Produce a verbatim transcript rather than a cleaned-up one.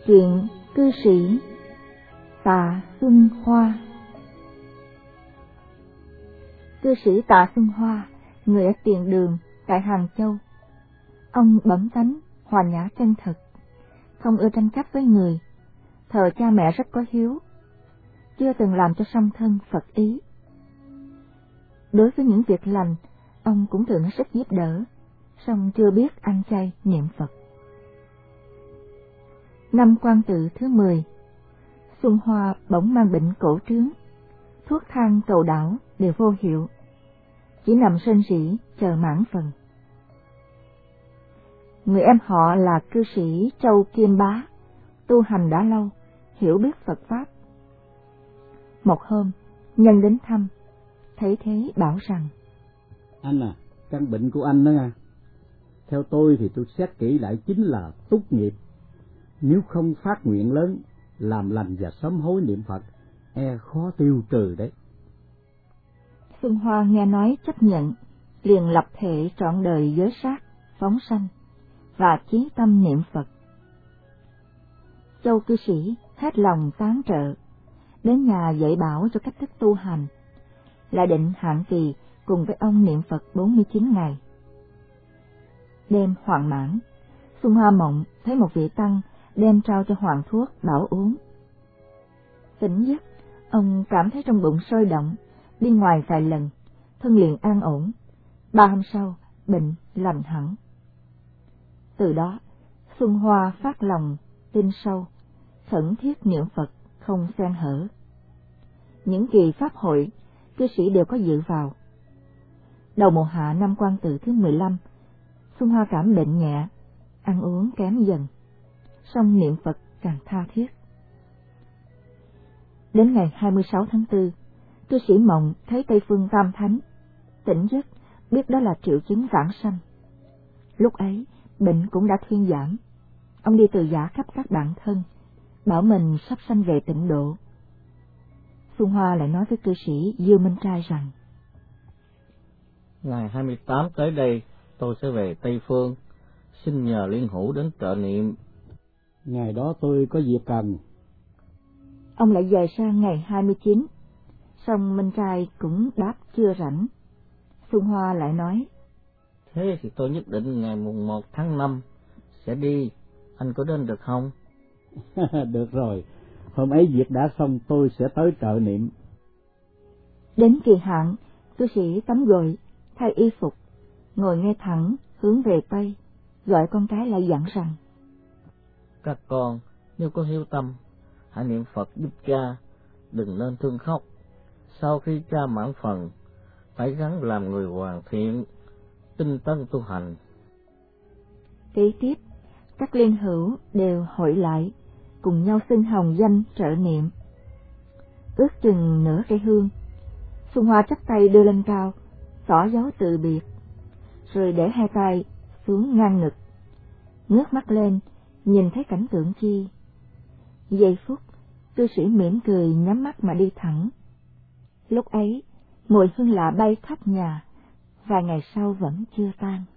Chuyện cư sĩ Tạ Xuân Hoa. Cư sĩ Tạ Xuân Hoa, người ở Tiền Đường tại Hàng Châu. Ông bẩm tánh hòa nhã chân thực, không ưa tranh chấp với người, thờ cha mẹ rất có hiếu, chưa từng làm cho song thân Phật ý. Đối với những việc lành, ông cũng thường rất giúp đỡ, song chưa biết ăn chay niệm Phật. Năm Quan Tự thứ mười, Xuân Hoa bỗng mang bệnh cổ trướng, thuốc thang cầu đảo đều vô hiệu, chỉ nằm rên rỉ chờ mãn phần. Người em họ là cư sĩ Châu Kim Bá, tu hành đã lâu, hiểu biết Phật pháp. Một hôm, nhân đến thăm, thấy thế bảo rằng: Anh à, căn bệnh của anh đó nha, theo tôi thì tôi xét kỹ lại chính là túc nghiệp. Nếu không phát nguyện lớn, làm lành và sớm hối niệm Phật, e khó tiêu trừ đấy. Xuân Hoa nghe nói chấp nhận, liền lập thể trọn đời giới sát, phóng sanh và chí tâm niệm Phật. Châu cư sĩ hết lòng tán trợ, đến nhà dạy bảo cho cách thức tu hành, lại định hạn kỳ cùng với ông niệm Phật bốn mươi chín ngày. Đêm hoàn mãn, Xuân Hoa mộng thấy một vị tăng đem trao cho hoàng thuốc bảo uống. Tỉnh giấc, ông cảm thấy trong bụng sôi động, đi ngoài vài lần, thân liền an ổn. Ba hôm sau, bệnh lành hẳn. Từ đó, Xuân Hoa phát lòng tin sâu, khẩn thiết niệm Phật không xen hở. Những kỳ pháp hội, cư sĩ đều có dự vào. Đầu mùa hạ năm Quan Tự thứ mười lăm, Xuân Hoa cảm bệnh nhẹ, ăn uống kém dần, song niệm Phật càng tha thiết. Đến ngày hai mươi sáu tháng tư, cư sĩ mộng thấy Tây Phương Tam Thánh, tỉnh giấc biết đó là triệu chứng vãng sanh. Lúc ấy, bệnh cũng đã thuyên giảm. Ông đi từ giả khắp các bạn thân, bảo mình sắp sanh về tịnh độ. Xuân Hoa lại nói với cư sĩ Dương Minh Trai rằng: Ngày hai mươi tám tới đây, tôi sẽ về Tây Phương, xin nhờ Liên Hữu đến trợ niệm. Ngày đó tôi có việc cần. Ông lại dời sang ngày hai mươi chín, song Minh Trai cũng đáp chưa rảnh. Xuân Hoa lại nói: Thế thì tôi nhất định ngày mùng một tháng năm sẽ đi, anh có đến được không? Được rồi, hôm ấy việc đã xong tôi sẽ tới trợ niệm. Đến kỳ hạn, cư sĩ tắm gội, thay y phục, ngồi ngay thẳng hướng về Tây, gọi con cái lại dặn rằng: Các con nếu có hiếu tâm, hãy niệm Phật giúp cha, đừng nên thương khóc. Sau khi cha mãn phần, phải gắng làm người hoàn thiện, tinh tấn tu hành. Kế tiếp, các liên hữu đều hội lại, cùng nhau xưng hồng danh trợ niệm. Ước chừng nửa cây hương, Xuân Hoa chắp tay đưa lên cao, tỏ dấu từ biệt, rồi để hai tay xuống ngang ngực, ngước mắt lên, nhìn thấy cảnh tượng chi. Giây phút, cư sĩ mỉm cười nhắm mắt mà đi thẳng. Lúc ấy, mùi hương lạ bay khắp nhà, vài ngày sau vẫn chưa tan.